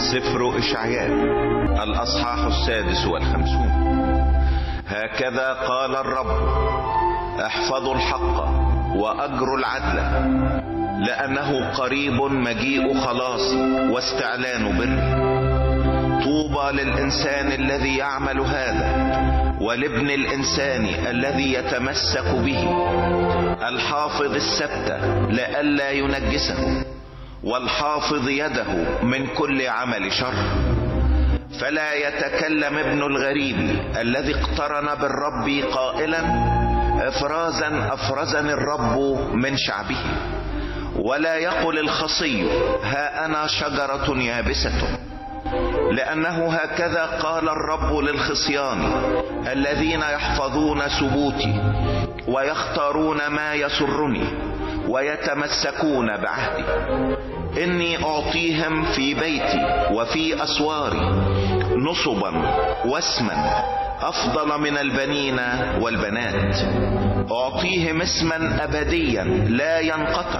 سفر إشعياء الأصحاح 56. هكذا قال الرب: احفظوا الحق وأجروا العدل، لأنه قريب مجيء خلاصي واستعلان بر. طوبى للإنسان الذي يعمل هذا، ولابن الإنسان الذي يتمسك به، الحافظ السبت لئلا ينجسه، والحافظ يده من كل عمل شر. فلا يتكلم ابن الغريب الذي اقترن بالرب قائلا: افرازا افرزني الرب من شعبه. ولا يقل الخصي: ها انا شجرة يابسة. لأنه هكذا قال الرب للخصيان الذين يحفظون سبوتي ويختارون ما يسرني ويتمسكون بعهدي، إني أعطيهم في بيتي وفي أسواري نصبا واسما أفضل من البنين والبنات. أعطيهم اسما أبديا لا ينقطع.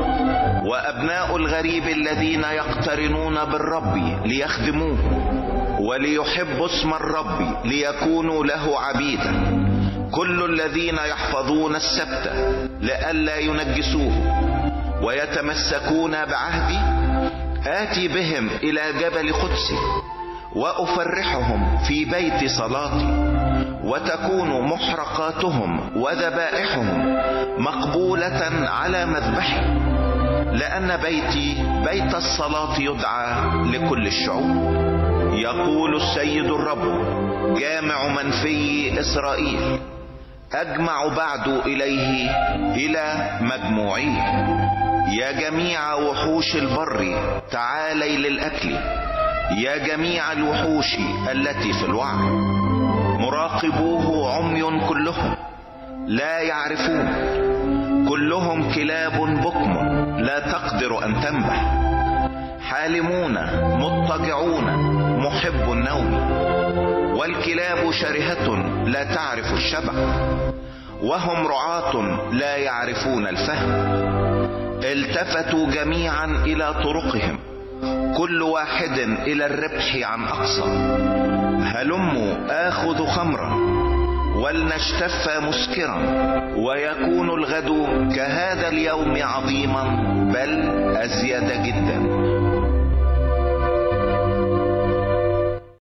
وأبناء الغريب الذين يقترنون بالرب ليخدموه وليحبوا اسم الرب ليكونوا له عبيدا، كل الذين يحفظون السبت لئلا ينجسوه ويتمسكون بعهدي، آتي بهم إلى جبل قدسي وأفرحهم في بيت صلاتي، وتكون محرقاتهم وذبائحهم مقبولة على مذبحي، لأن بيتي بيت الصلاة يدعى لكل الشعوب. يقول السيد الرب جامع من في إسرائيل: أجمع بعد إليه إلى مجموعيه. يا جميع وحوش البر تعالي للأكل، يا جميع الوحوش التي في الوعر. مراقبوه عمي كلهم لا يعرفون، كلهم كلاب بكم لا تقدر أن تنبح. حالمون مضطجعون محب النوم، والكلاب شرهة لا تعرف الشبع، وهم رعاة لا يعرفون الفهم. التفتوا جميعا إلى طرقهم، كل واحد إلى الربح عن أقصى. هلموا آخذ خمرا ولنشتف مسكرا، ويكون الغد كهذا اليوم عظيما بل أزيد جدا.